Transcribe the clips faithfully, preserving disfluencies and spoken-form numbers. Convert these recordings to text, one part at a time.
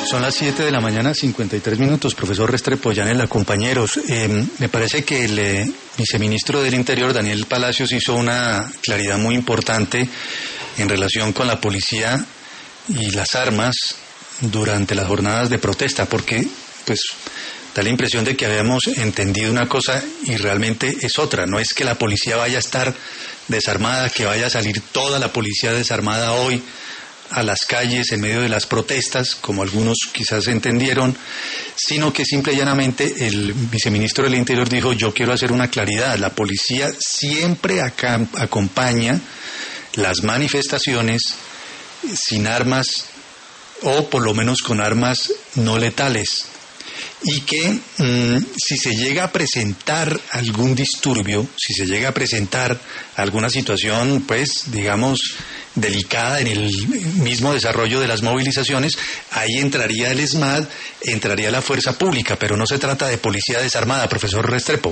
Son las siete de la mañana, cincuenta y tres minutos. Profesor Restrepo, Yanela, compañeros. Eh, me parece que el eh, viceministro del Interior, Daniel Palacios, hizo una claridad muy importante en relación con la policía y las armas durante las jornadas de protesta, porque pues da la impresión de que habíamos entendido una cosa y realmente es otra. No es que la policía vaya a estar desarmada, que vaya a salir toda la policía desarmada hoy a las calles en medio de las protestas, como algunos quizás entendieron, sino que simple y llanamente el viceministro del Interior dijo: yo quiero hacer una claridad, la policía siempre acá acompaña las manifestaciones sin armas o por lo menos con armas no letales, y que mmm, si se llega a presentar algún disturbio, si se llega a presentar alguna situación, pues digamos delicada en el mismo desarrollo de las movilizaciones, ahí entraría el ESMAD, entraría la fuerza pública, pero no se trata de policía desarmada, profesor Restrepo.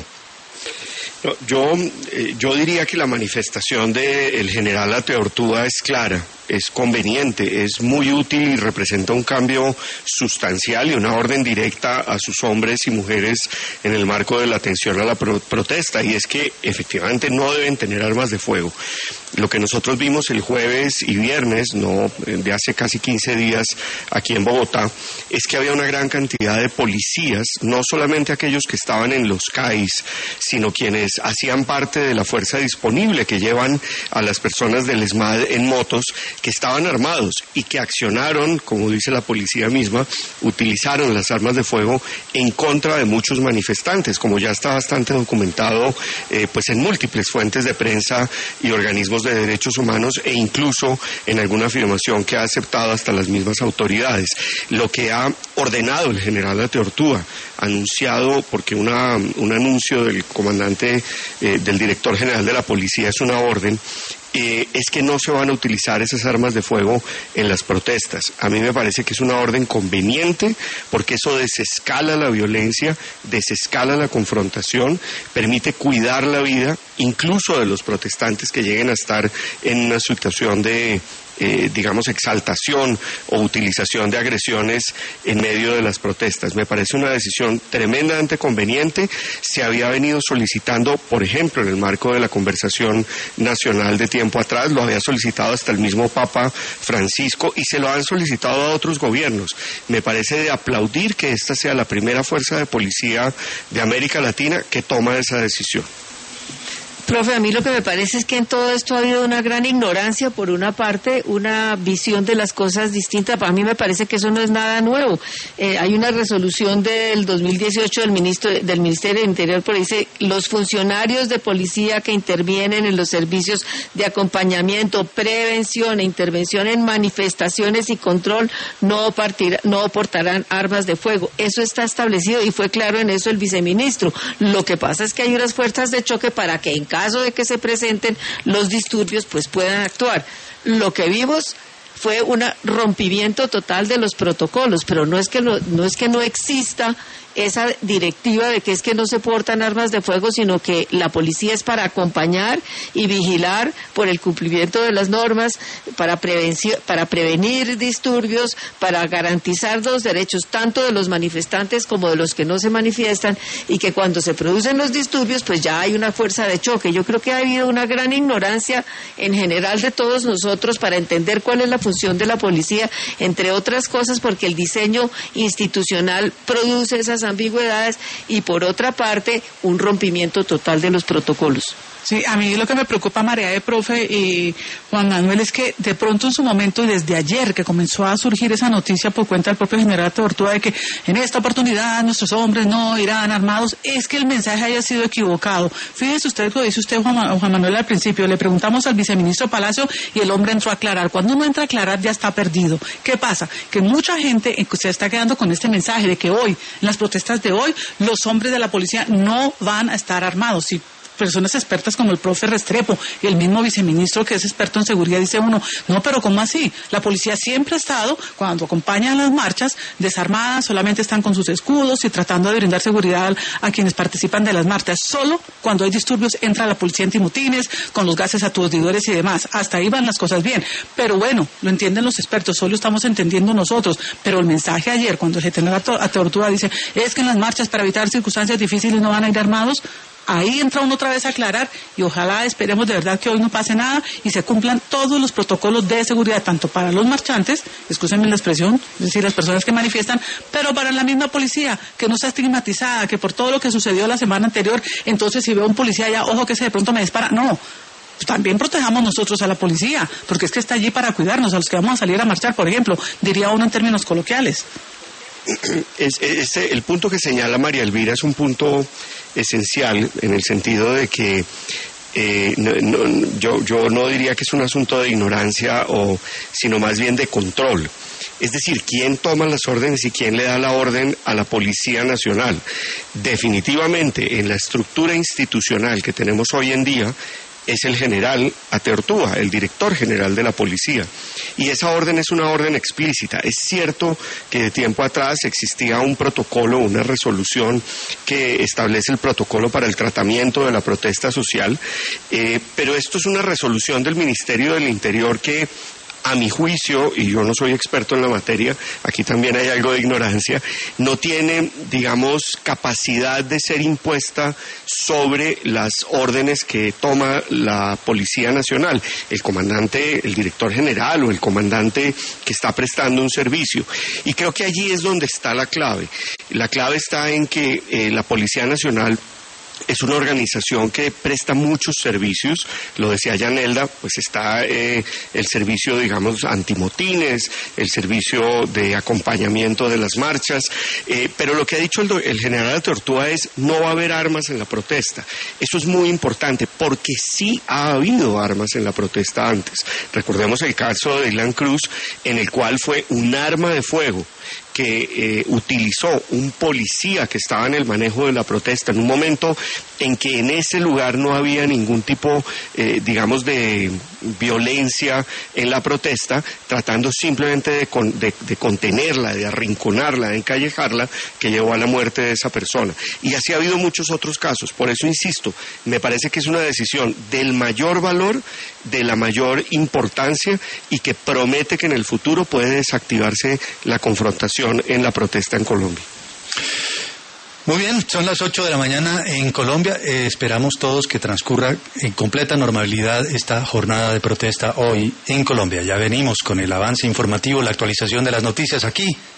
No, yo, eh, yo diría que la manifestación del general Ateortúa es clara, es conveniente, es muy útil y representa un cambio sustancial y una orden directa a sus hombres y mujeres en el marco de la atención a la pro- protesta, y es que efectivamente no deben tener armas de fuego. Lo que nosotros vimos el jueves y viernes, no de hace casi quince días aquí en Bogotá, es que había una gran cantidad de policías, no solamente aquellos que estaban en los C A I S, sino quienes hacían parte de la fuerza disponible que llevan a las personas del ESMAD en motos, que estaban armados y que accionaron, como dice la policía misma, utilizaron las armas de fuego en contra de muchos manifestantes, como ya está bastante documentado eh, pues en múltiples fuentes de prensa y organismos de derechos humanos, e incluso en alguna afirmación que ha aceptado hasta las mismas autoridades. Lo que ha ordenado el general Ateortúa, anunciado, porque una, un anuncio del comandante, eh, del director general de la policía es una orden, Eh, es que no se van a utilizar esas armas de fuego en las protestas. A mí me parece que es una orden conveniente, porque eso desescala la violencia, desescala la confrontación, permite cuidar la vida, incluso de los protestantes que lleguen a estar en una situación de Eh, digamos, exaltación o utilización de agresiones en medio de las protestas. Me parece una decisión tremendamente conveniente. Se había venido solicitando, por ejemplo, en el marco de la conversación nacional de tiempo atrás, lo había solicitado hasta el mismo Papa Francisco y se lo han solicitado a otros gobiernos. Me parece de aplaudir que esta sea la primera fuerza de policía de América Latina que toma esa decisión. Profe, a mí lo que me parece es que en todo esto ha habido una gran ignorancia, por una parte, una visión de las cosas distinta. Para mí me parece que eso no es nada nuevo. Eh, hay una resolución del dos mil dieciocho del, ministro, del Ministerio del Interior, por ahí dice: los funcionarios de policía que intervienen en los servicios de acompañamiento, prevención e intervención en manifestaciones y control no, partir, no portarán armas de fuego. Eso está establecido y fue claro en eso el viceministro. Lo que pasa es que hay unas fuerzas de choque para que en caso de que se presenten los disturbios, pues puedan actuar. Lo que vimos fue un rompimiento total de los protocolos, pero no es que no, no es que no exista esa directiva de que es que no se portan armas de fuego, sino que la policía es para acompañar y vigilar por el cumplimiento de las normas, para prevención, para prevenir disturbios, para garantizar los derechos tanto de los manifestantes como de los que no se manifiestan, y que cuando se producen los disturbios pues ya hay una fuerza de choque. Yo creo que ha habido una gran ignorancia en general de todos nosotros para entender cuál es la función de la policía, entre otras cosas porque el diseño institucional produce esas ambigüedades, y por otra parte un rompimiento total de los protocolos. Sí, a mí lo que me preocupa, María de Profe y Juan Manuel, es que de pronto en su momento, y desde ayer que comenzó a surgir esa noticia por cuenta del propio general Ateortúa de que en esta oportunidad nuestros hombres no irán armados, es que el mensaje haya sido equivocado. Fíjese usted, lo dice usted, Juan, Juan Manuel, al principio, le preguntamos al viceministro Palacio y el hombre entró a aclarar. Cuando uno entra a aclarar ya está perdido. ¿Qué pasa? Que mucha gente se está quedando con este mensaje de que hoy, en las protestas de hoy, los hombres de la policía no van a estar armados. Si personas expertas como el profe Restrepo y el mismo viceministro que es experto en seguridad, dice uno, no, pero ¿cómo así? La policía siempre ha estado, cuando acompaña a las marchas, desarmada, solamente están con sus escudos y tratando de brindar seguridad a quienes participan de las marchas. Solo cuando hay disturbios entra la policía antimotines, con los gases aturdidores y demás. Hasta ahí van las cosas bien. Pero bueno, lo entienden los expertos, solo estamos entendiendo nosotros. Pero el mensaje ayer, cuando el general Ateortúa dice, es que en las marchas para evitar circunstancias difíciles no van a ir armados, ahí entra uno otra vez a aclarar y ojalá esperemos de verdad que hoy no pase nada y se cumplan todos los protocolos de seguridad, tanto para los marchantes, excúsenme la expresión, es decir, las personas que manifiestan, pero para la misma policía, que no sea estigmatizada, que por todo lo que sucedió la semana anterior, entonces si veo a un policía ya, ojo que ese de pronto me dispara, no. También protejamos nosotros a la policía, porque es que está allí para cuidarnos, a los que vamos a salir a marchar, por ejemplo, diría uno en términos coloquiales. Es, es, el punto que señala María Elvira es un punto esencial en el sentido de que eh, no, no, yo, yo no diría que es un asunto de ignorancia, o, sino más bien de control. Es decir, ¿quién toma las órdenes y quién le da la orden a la Policía Nacional? Definitivamente, en la estructura institucional que tenemos hoy en día, es el general Ateortúa, el director general de la policía. Y esa orden es una orden explícita. Es cierto que de tiempo atrás existía un protocolo, una resolución que establece el protocolo para el tratamiento de la protesta social, eh, pero esto es una resolución del Ministerio del Interior que, a mi juicio, y yo no soy experto en la materia, aquí también hay algo de ignorancia, no tiene, digamos, capacidad de ser impuesta sobre las órdenes que toma la Policía Nacional, el comandante, el director general o el comandante que está prestando un servicio. Y creo que allí es donde está la clave. La clave está en que eh, la Policía Nacional es una organización que presta muchos servicios, lo decía Yanelda, pues está eh, el servicio, digamos, antimotines, el servicio de acompañamiento de las marchas, eh, pero lo que ha dicho el, el general Ateortúa es, no va a haber armas en la protesta. Eso es muy importante, porque sí ha habido armas en la protesta antes. Recordemos el caso de Dylan Cruz, en el cual fue un arma de fuego que eh, utilizó un policía que estaba en el manejo de la protesta en un momento en que en ese lugar no había ningún tipo, eh, digamos, de violencia en la protesta, tratando simplemente de, con, de, de contenerla, de arrinconarla, de encallejarla, que llevó a la muerte de esa persona. Y así ha habido muchos otros casos. Por eso insisto, me parece que es una decisión del mayor valor, de la mayor importancia, y que promete que en el futuro puede desactivarse la confrontación en la protesta en Colombia. Muy bien, son las ocho de la mañana en Colombia. Eh, esperamos todos que transcurra en completa normalidad esta jornada de protesta hoy en Colombia. Ya venimos con el avance informativo, la actualización de las noticias aquí